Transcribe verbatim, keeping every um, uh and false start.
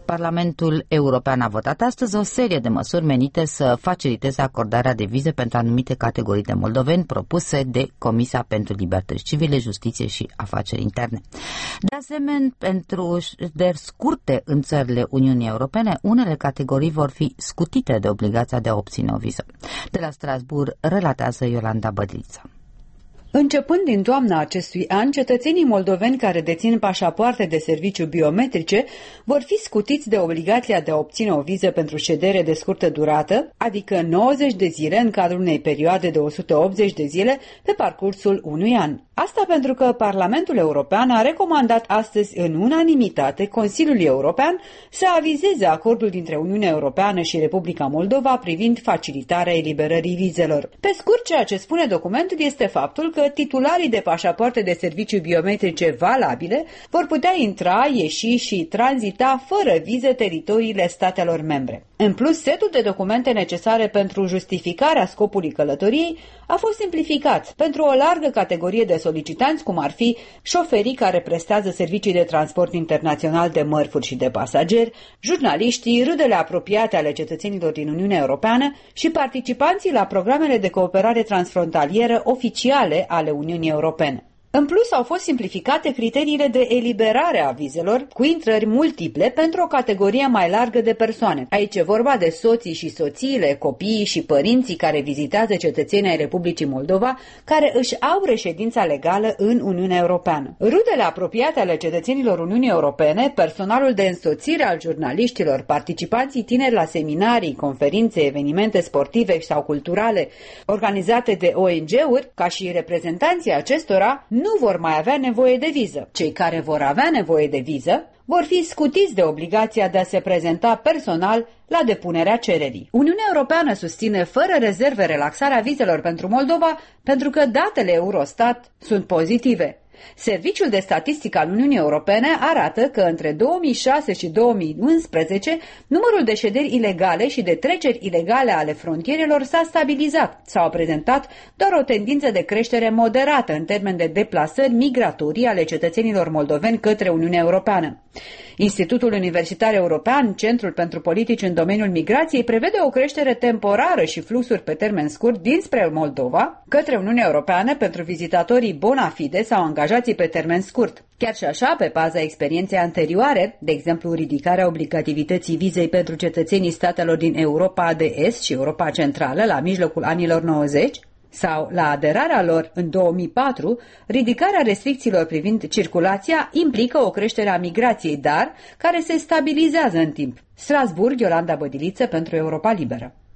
Parlamentul European a votat astăzi o serie de măsuri menite să faciliteze acordarea de vize pentru anumite categorii de moldoveni propuse de Comisia pentru Libertăți Civile, Justiție și Afaceri Interne. De asemenea, pentru șederi scurte în țările Uniunii Europene, unele categorii vor fi scutite de obligația de a obține o viză. De la Strasbourg, relatează Iolanda Bădlița. Începând din toamna acestui an, cetățenii moldoveni care dețin pașapoarte de serviciu biometrice vor fi scutiți de obligația de a obține o viză pentru ședere de scurtă durată, adică nouăzeci de zile în cadrul unei perioade de o sută optzeci de zile pe parcursul unui an. Asta pentru că Parlamentul European a recomandat astăzi în unanimitate Consiliului European să avizeze acordul dintre Uniunea Europeană și Republica Moldova privind facilitarea eliberării vizelor. Pe scurt, ceea ce spune documentul este faptul că titularii de pașapoarte de servicii biometrice valabile vor putea intra, ieși și tranzita fără vize teritoriile statelor membre. În plus, setul de documente necesare pentru justificarea scopului călătoriei a fost simplificat pentru o largă categorie de solicitanți, cum ar fi șoferii care prestează servicii de transport internațional de mărfuri și de pasageri, jurnaliștii, rudele apropiate ale cetățenilor din Uniunea Europeană și participanții la programele de cooperare transfrontalieră oficiale ale Uniunii Europene. În plus, au fost simplificate criteriile de eliberare a vizelor cu intrări multiple pentru o categorie mai largă de persoane. Aici e vorba de soții și soțiile, copiii și părinții care vizitează cetățenii ai Republicii Moldova, care își au reședința legală în Uniunea Europeană. Rudele apropiate ale cetățenilor Uniunii Europene, personalul de însoțire al jurnaliștilor, participanții tineri la seminarii, conferințe, evenimente sportive sau culturale organizate de O N G-uri, ca și reprezentanții acestora, nu vor mai avea nevoie de viză. Cei care vor avea nevoie de viză vor fi scutiți de obligația de a se prezenta personal la depunerea cererii. Uniunea Europeană susține fără rezerve relaxarea vizelor pentru Moldova pentru că datele Eurostat sunt pozitive. Serviciul de statistică al Uniunii Europene arată că între două mii șase și două mii unsprezece numărul de șederi ilegale și de treceri ilegale ale frontierelor s-a stabilizat sau a prezentat doar o tendință de creștere moderată în termen de deplasări migratorii ale cetățenilor moldoveni către Uniunea Europeană. Institutul Universitar European, Centrul pentru Politici în domeniul migrației, prevede o creștere temporară și fluxuri pe termen scurt dinspre Moldova către Uniunea Europeană pentru vizitatorii bona fide sau angajații pe termen scurt. Chiar și așa, pe baza experienței anterioare, de exemplu ridicarea obligativității vizei pentru cetățenii statelor din Europa de Est și Europa Centrală la mijlocul anilor nouăzeci, sau la aderarea lor în două mii patru, ridicarea restricțiilor privind circulația implică o creștere a migrației, dar care se stabilizează în timp. Strasbourg, Iolanda Bădiliță pentru Europa Liberă.